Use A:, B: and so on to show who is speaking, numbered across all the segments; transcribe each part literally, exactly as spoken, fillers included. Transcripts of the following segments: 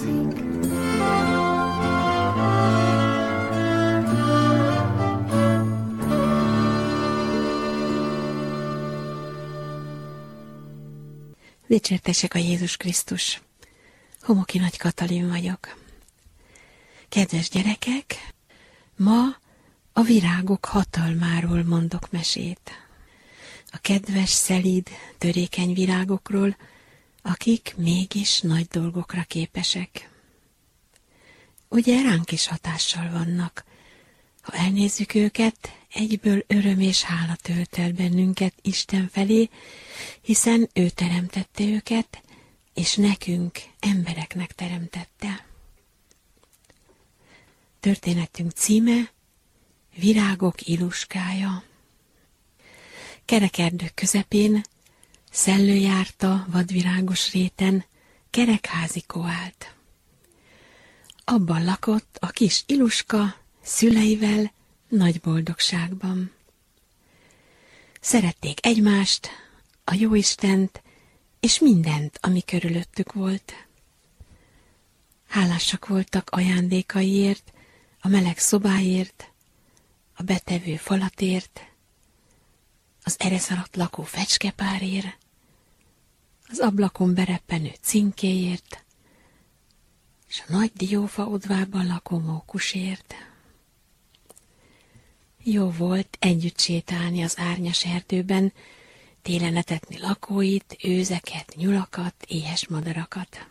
A: tetszik.
B: Dicsértesek a Jézus Krisztus! Homoki Nagy Katalin vagyok. Kedves gyerekek, ma a virágok hatalmáról mondok mesét. A kedves, szelíd, törékeny virágokról, akik mégis nagy dolgokra képesek. Ugye ránk is hatással vannak. Ha elnézzük őket, egyből öröm és hála tölt el bennünket Isten felé, hiszen ő teremtette őket, és nekünk, embereknek teremtette. Történetünk címe Virágok Iluskája. Kerekerdők közepén, szellőjárta vadvirágos réten, kerekházikó állt. Abban lakott a kis Iluska szüleivel nagy boldogságban. Szerették egymást, a jóistent, és mindent, ami körülöttük volt. Hálásak voltak ajándékaiért, a meleg szobáért, a betevő falatért, az eresz alatt lakó fecskepárért, az ablakon bereppenő cinkéért, és a nagy diófa odvában lakó mókusért. Jó volt együtt sétálni az árnyas erdőben, télen etetni lakóit, őzeket, nyulakat, éhes madarakat.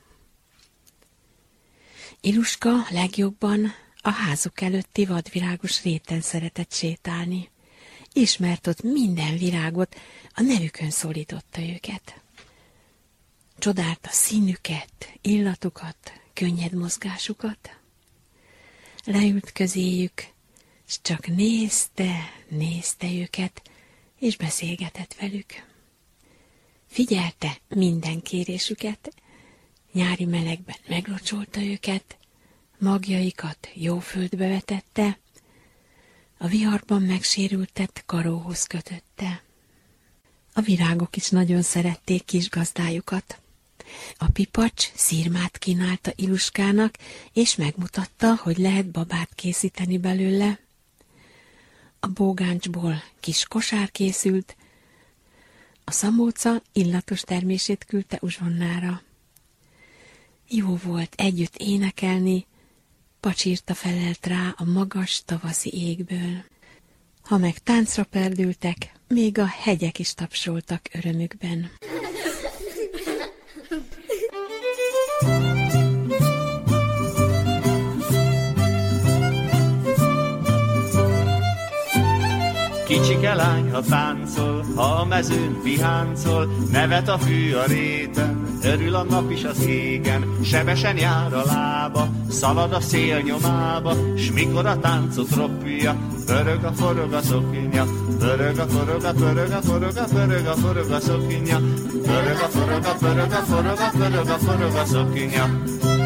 B: Iluska legjobban a házuk előtti vadvirágos réten szeretett sétálni. Ismert ott minden virágot, a nevükön szólította őket. Csodálta színüket, illatukat, könnyed mozgásukat. Leült közéjük, s csak nézte, nézte őket, és beszélgetett velük. Figyelte minden kérésüket, nyári melegben meglocsolta őket, magjaikat jó földbe vetette, a viharban megsérültet karóhoz kötötte. A virágok is nagyon szerették kis gazdájukat. A pipacs szirmát kínálta Iluskának, és megmutatta, hogy lehet babát készíteni belőle. A bógáncsból kis kosár készült, a szamóca illatos termését küldte uzsonnára. Jó volt együtt énekelni, pacsirta felelt rá a magas tavaszi égből. Ha meg táncra perdültek, még a hegyek is tapsoltak örömükben.
A: Kicsike lány, ha táncol, ha a mezőn piháncol, nevet a fű a réten, örül a nap is az égen, sebesen jár a lába, szalad a szél nyomába, s mikor a táncot ropja, pörög a forog a szoknya, pörög a forog a pörög a forog a pörög a forog a szoknya, pörög a forog a pörög a forog a pörög a forog a szoknya.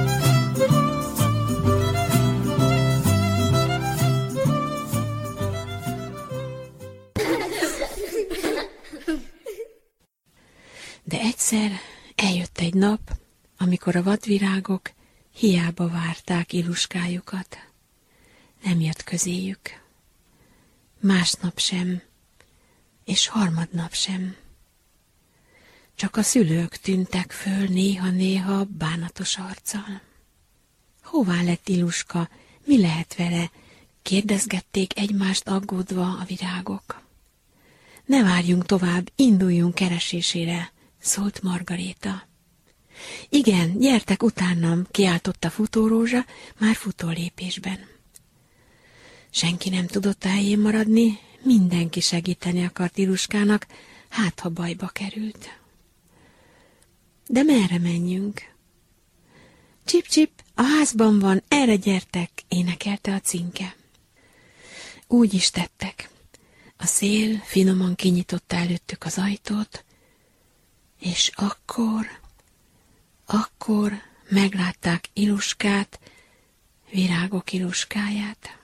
B: De egyszer eljött egy nap, amikor a vadvirágok hiába várták Iluskájukat. Nem jött közéjük. Másnap sem, és harmadnap sem. Csak a szülők tűntek föl néha-néha bánatos arccal. Hová lett Iluska, mi lehet vele? Kérdezgették egymást aggódva a virágok. Ne várjunk tovább, induljunk keresésére, szólt Margaréta. Igen, gyertek utánam, kiáltotta Futórózsa, már futólépésben. Senki nem tudott a helyén maradni, mindenki segíteni akart Iluskának, hát ha bajba került. De merre menjünk? Csip-csip, a házban van, erre gyertek, énekelte a cinke. Úgy is tettek. A szél finoman kinyitotta előttük az ajtót, és akkor, akkor meglátták Iluskát, virágok Iluskáját.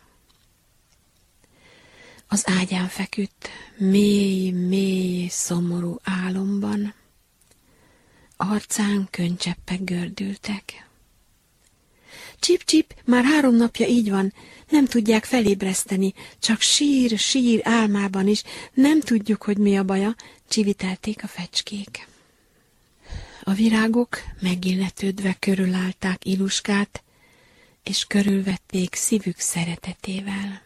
B: Az ágyán feküdt, mély, mély, szomorú álomban. Arcán könncseppek gördültek. Csip-csip, már három napja így van, nem tudják felébreszteni, csak sír, sír álmában is, nem tudjuk, hogy mi a baja, csivitelték a fecskék. A virágok megilletődve körülállták Iluskát, és körülvették szívük szeretetével.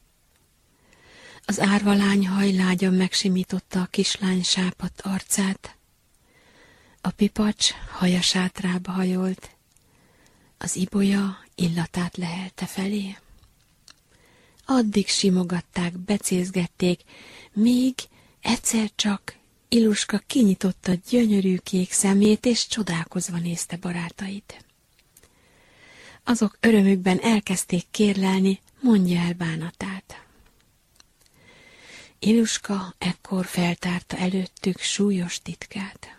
B: Az árvalány hajlágyan megsimította a kislány sápadt arcát, a pipacs haja sátrába hajolt, az ibolya illatát lehelte felé. Addig simogatták, becézgették, míg egyszer csak Iluska kinyitotta gyönyörű kék szemét, és csodálkozva nézte barátait. Azok örömükben elkezdték kérlelni, mondja el bánatát. Iluska ekkor feltárta előttük súlyos titkát.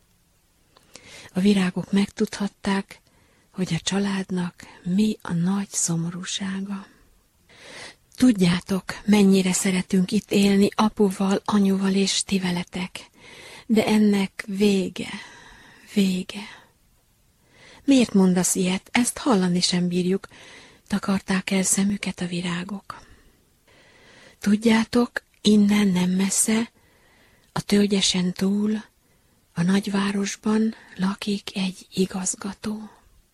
B: A virágok megtudhatták, hogy a családnak mi a nagy szomorúsága. Tudjátok, mennyire szeretünk itt élni apuval, anyuval és ti veletek, de ennek vége, vége. Miért mondasz ilyet? Ezt hallani sem bírjuk, takarták el szemüket a virágok. Tudjátok, innen nem messze, a tölgyesen túl, a nagyvárosban lakik egy igazgató.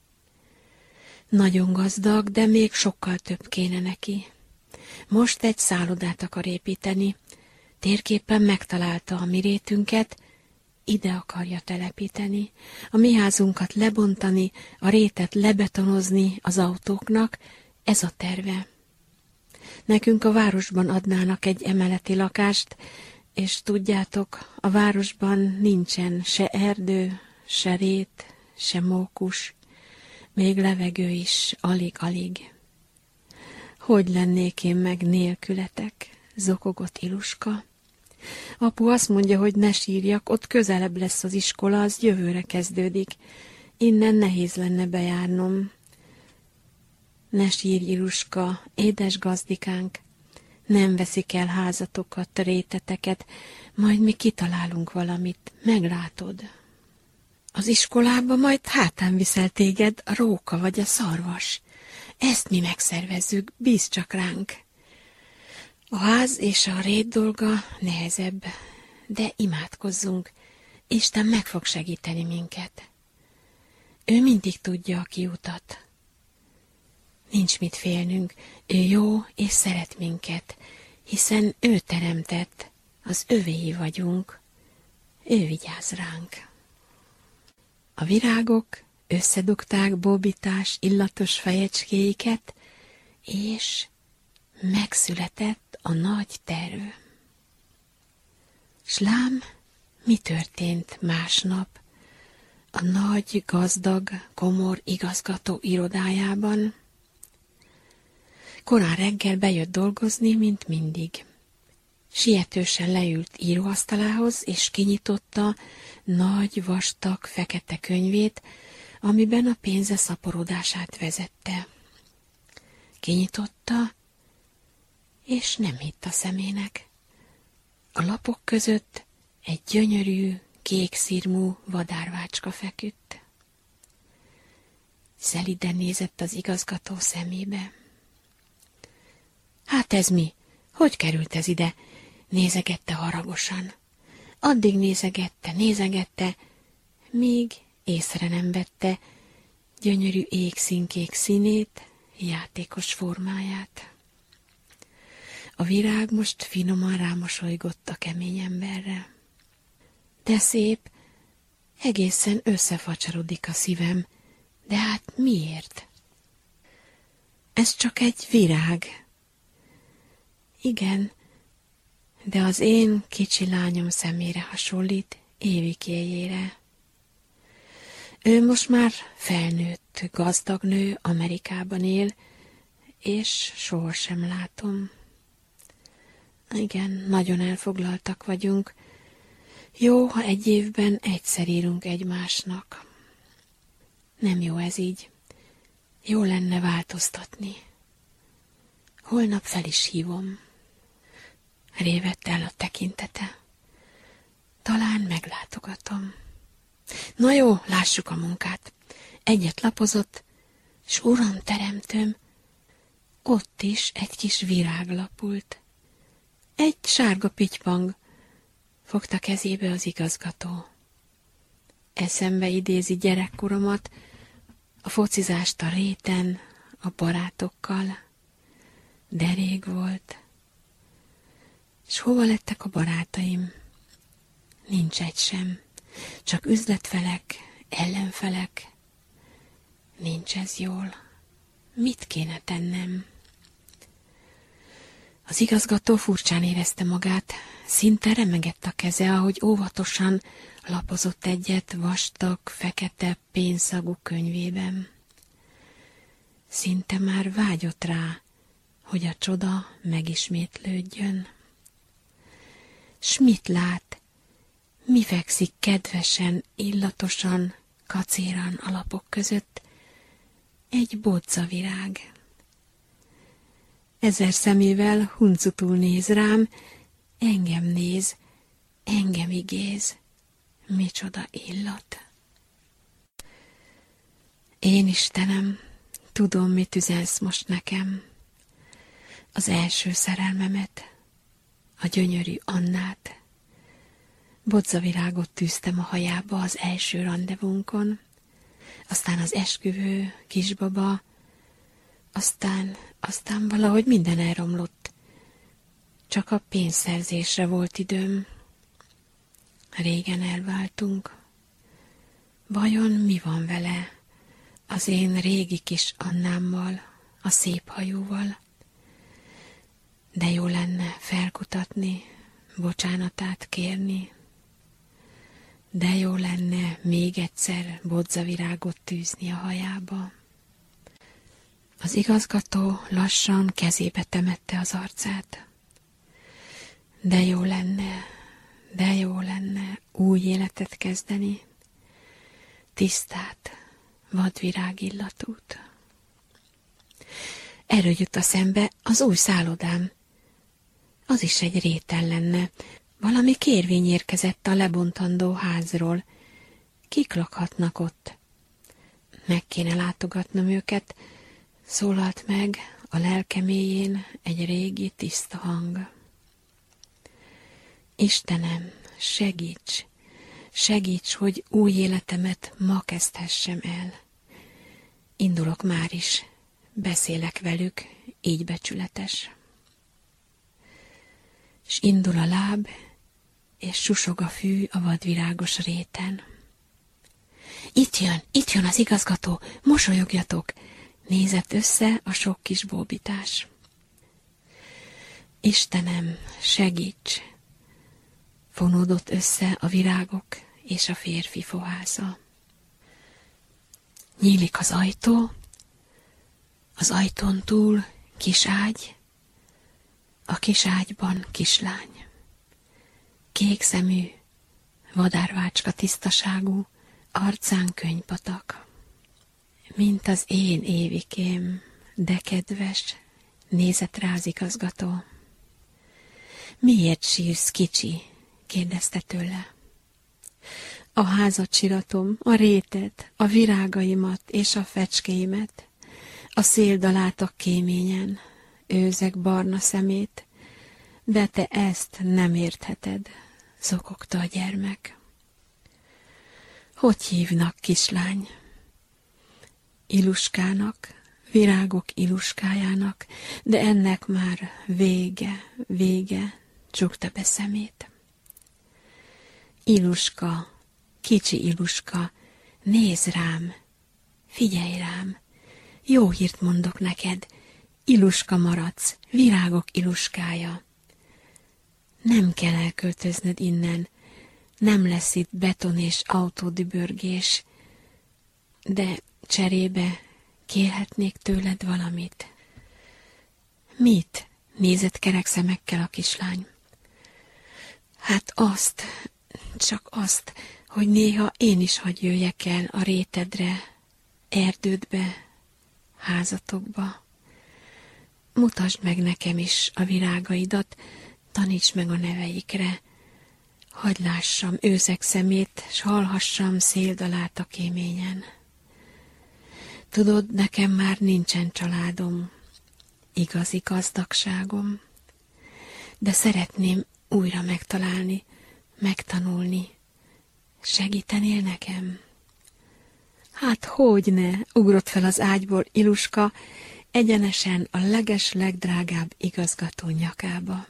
B: Nagyon gazdag, de még sokkal több kéne neki. Most egy szállodát akar építeni, térképen megtalálta a mi rétünket, ide akarja telepíteni, a mi házunkat lebontani, a rétet lebetonozni az autóknak, ez a terve. Nekünk a városban adnának egy emeleti lakást, és tudjátok, a városban nincsen se erdő, se rét, se mókus, még levegő is alig-alig. Hogy lennék én meg nélkületek, zokogott Iluska. Apu azt mondja, hogy ne sírjak, ott közelebb lesz az iskola, az jövőre kezdődik. Innen nehéz lenne bejárnom. Ne sírj, Iluska, édes gazdikánk, nem veszik el házatokat, réteteket, majd mi kitalálunk valamit, meglátod. Az iskolába majd hátán viszel téged a róka vagy a szarvas. Ezt mi megszervezzük, bízz csak ránk. A ház és a rét dolga nehezebb, de imádkozzunk, Isten meg fog segíteni minket. Ő mindig tudja a kiutat. Nincs mit félnünk, ő jó és szeret minket, hiszen ő teremtett, az övéi vagyunk, ő vigyáz ránk. A virágok összedugták bóbitás, illatos fejecskéiket, és megszületett a nagy terv. S lám, mi történt másnap a nagy, gazdag, komor igazgató irodájában? Korán reggel bejött dolgozni, mint mindig. Sietősen leült íróasztalához, és kinyitotta nagy, vastag, fekete könyvét, amiben a pénze szaporodását vezette. Kinyitotta, és nem hitt a szemének. A lapok között egy gyönyörű, kékszirmú vadárvácska feküdt. Szeliden nézett az igazgató szemébe. Hát ez mi? Hogy került ez ide? Nézegette haragosan. Addig nézegette, nézegette, míg észre nem vette gyönyörű égszínkék színét, játékos formáját. A virág most finoman rámosolygott a kemény emberre. De szép, egészen összefacsarodik a szívem, de hát miért? Ez csak egy virág. Igen, de az én kicsi lányom szemére hasonlít, Évikéjére. Ő most már felnőtt, gazdag nő, Amerikában él, és sohasem látom. Igen, nagyon elfoglaltak vagyunk. Jó, ha egy évben egyszer írunk egymásnak. Nem jó ez így. Jó lenne változtatni. Holnap fel is hívom. Révett el a tekintete. Talán meglátogatom. Na jó, lássuk a munkát. Egyet lapozott, s uram teremtőm, ott is egy kis virág lapult. Egy sárga pitypang, fogta kezébe az igazgató. Eszembe idézi gyerekkoromat, a focizást a réten, a barátokkal, de rég volt. S hova lettek a barátaim? Nincs egy sem, csak üzletfelek, ellenfelek. Nincs ez jól. Mit kéne tennem? Az igazgató furcsán érezte magát, szinte remegett a keze, ahogy óvatosan lapozott egyet vastag, fekete, pénzszagú könyvében. Szinte már vágyott rá, hogy a csoda megismétlődjön. S mit lát? Mi fekszik kedvesen, illatosan, kacéran a lapok között? Egy bodzavirág. Ezer szemével huncutul néz rám, engem néz, engem igéz. Micsoda illat! Én, Istenem, tudom, mit üzensz most nekem. Az első szerelmemet, a gyönyörű Annát. Bodzavirágot tűztem a hajába az első randevúnkon, aztán az esküvő, kisbaba, aztán, aztán valahogy minden elromlott. Csak a pénzszerzésre volt időm. Régen elváltunk. Vajon mi van vele, az én régi kis Annámmal, a szép hajóval? De jó lenne felkutatni, bocsánatát kérni. De jó lenne még egyszer bodzavirágot tűzni a hajába. Az igazgató lassan kezébe temette az arcát. De jó lenne, de jó lenne új életet kezdeni, tisztát, vadvirág illatút. Erről jut a szembe az új szállodám. Az is egy réten lenne. Valami kérvény érkezett a lebontandó házról. Kik lakhatnak ott? Meg kéne látogatnom őket, szólalt meg a lelke mélyén egy régi tiszta hang. Istenem, segíts, segíts, hogy új életemet ma kezdhessem el. Indulok már is, beszélek velük, így becsületes. S indul a láb, és susog a fű a vadvirágos réten. Itt jön, itt jön az igazgató, mosolyogjatok, nézett össze a sok kis bóbitás. Istenem, segíts! Fonódott össze a virágok és a férfi fohásza. Nyílik az ajtó, az ajtón túl kis ágy, a kis ágyban kislány. Kék szemű, vadárvácska tisztaságú, arcán könypatak. Mint az én Évikém, de kedves, nézett rá az igazgató. Miért sírsz, kicsi? Kérdezte tőle. A házat siratom, a rétet, a virágaimat és a fecskéimet, a széldalátak kéményen, őzek barna szemét, de te ezt nem értheted, zokogta a gyermek. Hogy hívnak, kislány? Iluskának, virágok iluskájának, de ennek már vége, vége, csukta be szemét. Iluska, kicsi Iluska, nézz rám, figyelj rám, jó hírt mondok neked, Iluska maradsz, virágok Iluskája. Nem kell elköltöznöd innen, nem lesz itt beton és autódübörgés, de cserébe kérhetnék tőled valamit. Mit? Nézett kerek szemekkel a kislány. Hát azt, csak azt, hogy néha én is hadd jöjjek el a rétedre, erdődbe, házatokba. Mutasd meg nekem is a virágaidat, taníts meg a neveikre. Hadd lássam őzek szemét, s hallhassam széldalát a kéményen. Tudod, nekem már nincsen családom, igazi gazdagságom, de szeretném újra megtalálni, megtanulni. Segítenél nekem? Hát hogyne, ugrott fel az ágyból Iluska, egyenesen a leges legdrágább igazgató nyakába.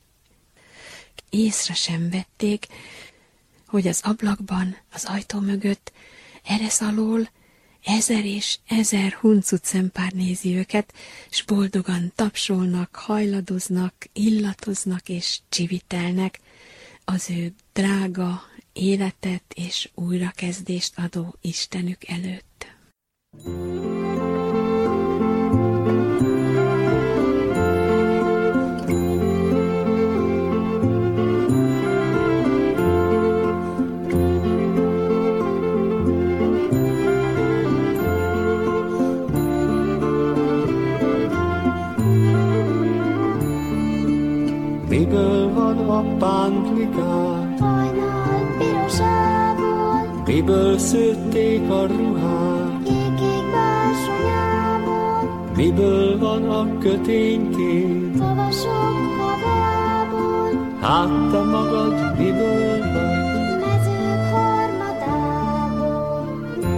B: Észre sem vették, hogy az ablakban, az ajtó mögött, eresz alól ezer és ezer huncut szempár nézi őket, s boldogan tapsolnak, hajladoznak, illatoznak és csivitelnek az ő drága életet és újrakezdést adó Istenük előtt.
A: Miből van a pántlikát?
C: Hajnal pirosából,
A: Miből szőtték a ruhát?
C: kék-kék bársonyából,
A: Miből van a köténykép?
C: tavasok havából,
A: Hát te magad miből vagy?
C: mezők harmadából.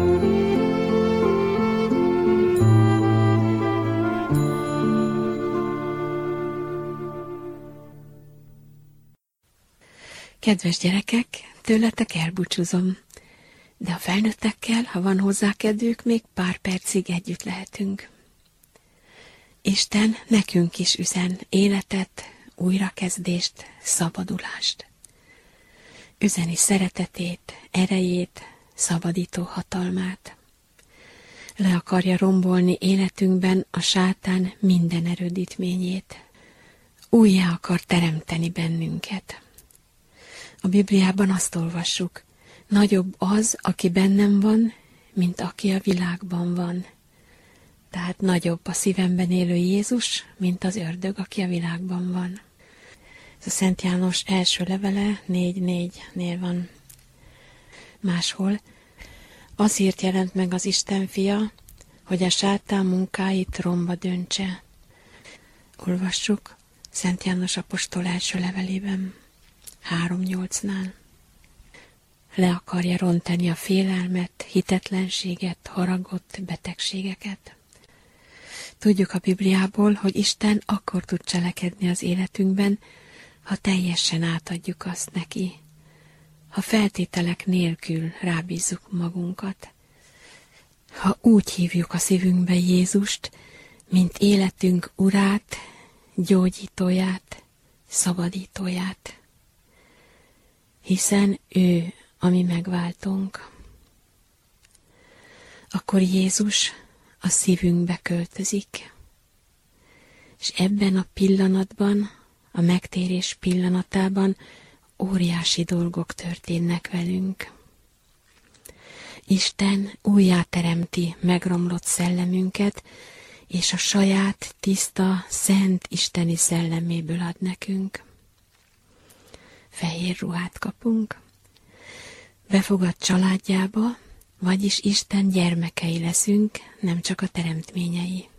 B: Kedves gyerekek, tőletek elbúcsúzom, de a felnőttekkel, ha van hozzá kedvük, még pár percig együtt lehetünk. Isten nekünk is üzen életet, újrakezdést, szabadulást. Üzeni szeretetét, erejét, szabadító hatalmát. Le akarja rombolni életünkben a sátán minden erődítményét. Újjá akar teremteni bennünket. A Bibliában azt olvassuk, nagyobb az, aki bennem van, mint aki a világban van. Tehát nagyobb a szívemben élő Jézus, mint az ördög, aki a világban van. Ez a Szent János első levele négy négynél van. Máshol azért jelent meg az Isten fia, hogy a sátán munkáit romba döntse. Olvassuk Szent János apostol első levelében. három nyolcnál. Le akarja rontani a félelmet, hitetlenséget, haragot, betegségeket. Tudjuk a Bibliából, hogy Isten akkor tud cselekedni az életünkben, ha teljesen átadjuk azt neki, ha feltételek nélkül rábízzuk magunkat, ha úgy hívjuk a szívünkbe Jézust, mint életünk urát, gyógyítóját, szabadítóját. Hiszen ő a mi megváltónk. Akkor Jézus a szívünkbe költözik, és ebben a pillanatban, a megtérés pillanatában óriási dolgok történnek velünk. Isten újjáteremti megromlott szellemünket, és a saját tiszta, szent isteni szelleméből ad nekünk. Fehér ruhát kapunk, befogad családjába, vagyis Isten gyermekei leszünk, nem csak a teremtményei.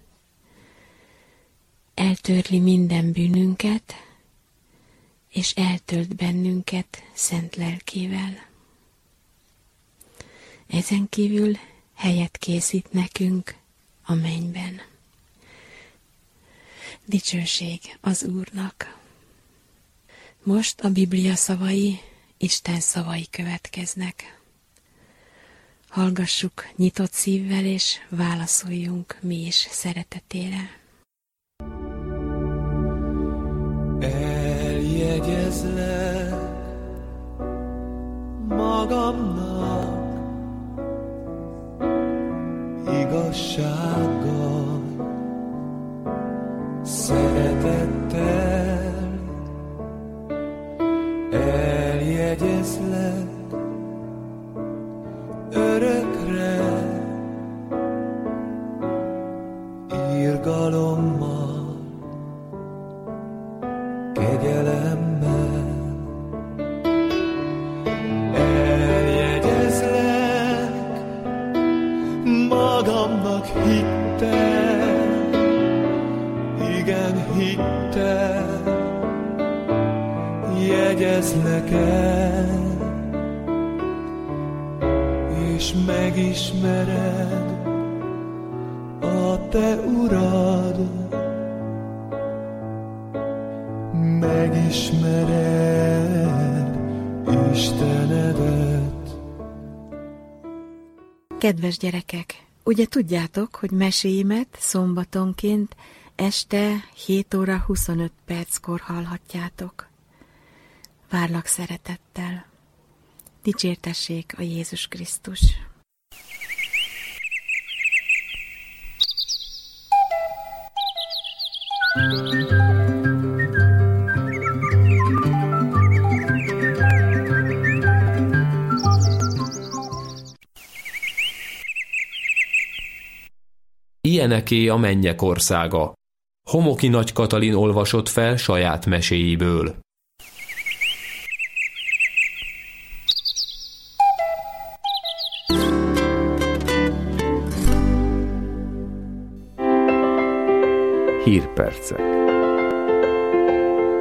B: Eltörli minden bűnünket, és eltölt bennünket szent lelkével. Ezen kívül helyet készít nekünk a mennyben. Dicsőség az Úrnak! Most a Biblia szavai, Isten szavai következnek. Hallgassuk nyitott szívvel, és válaszoljunk mi is szeretetére.
D: Eljegyezlek magamnak igazsággal, szeretettel. Eljegyezlek örökre, irgalommal, kegyelemmel. Eljegyezlek magamnak hittem, igen hittem, jegyezlek el, és megismered a te urad, megismered Istenedet.
B: Kedves gyerekek, ugye tudjátok, hogy meséimet szombatonként este hét óra huszonöt perckor hallhatjátok. Várlak szeretettel. Dicsértessék a Jézus Krisztus!
E: Ilyeneké a mennyek országa. Homoki Nagy Katalin olvasott fel saját meséiből.
F: Hírpercek.